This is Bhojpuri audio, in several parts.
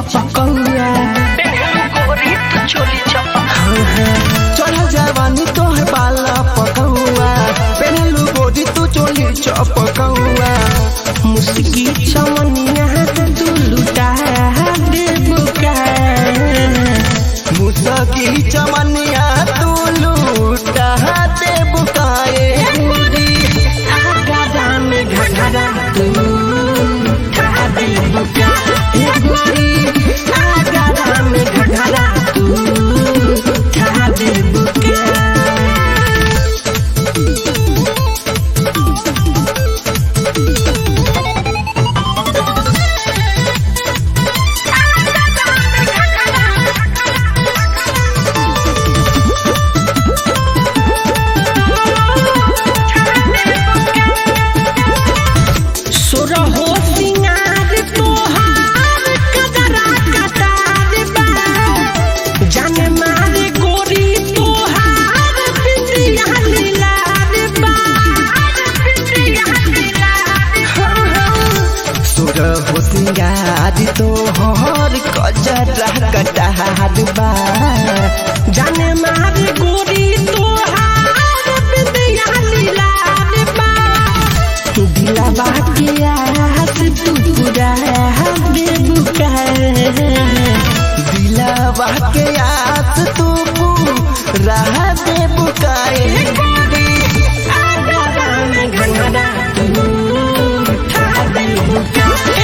चपकौआ गोरी तू चोली चपक चढ़ जवानी तोहर बाला पकौआ पहनलू गोरी तू चोली चपकौआ मुस्की चमनिया तू लुटा दे बुका मुस्की चमनिया तू लुटा दे बुकाए गोरी आगा में घघरा तू उठा दे बुका गोरी आगा में घघरा तू उठा दे बुका हो सिंगार तोहर कजरा कटार बा जाने मार गोरी तोहार बिंदिया लीलार बा दिलवा के आस तू पूरा दे बुका दिलवा के आस तू पूरा दे बुकाए गोरी आगा में घंघरा तू उठा दे बुका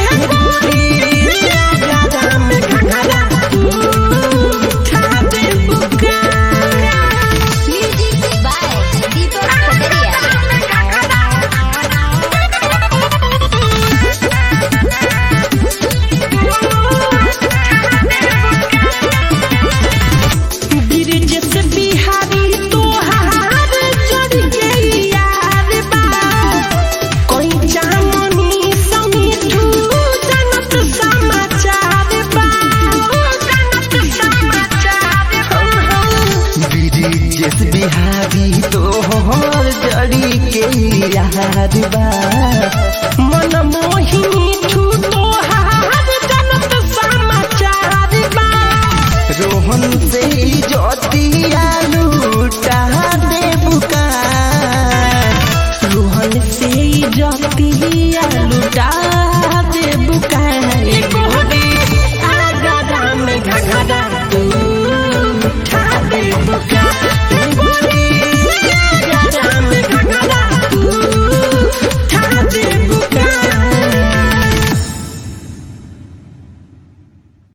बिहारी तोहर जड़ी के याद बा मन मोहिनी ठू तोहार जनत समाचार बा रोहन से ज्योतिया लूटा दे बुका रोहन से ज्योतिया लूटा दे बुका गोरी आगा में घघरा तू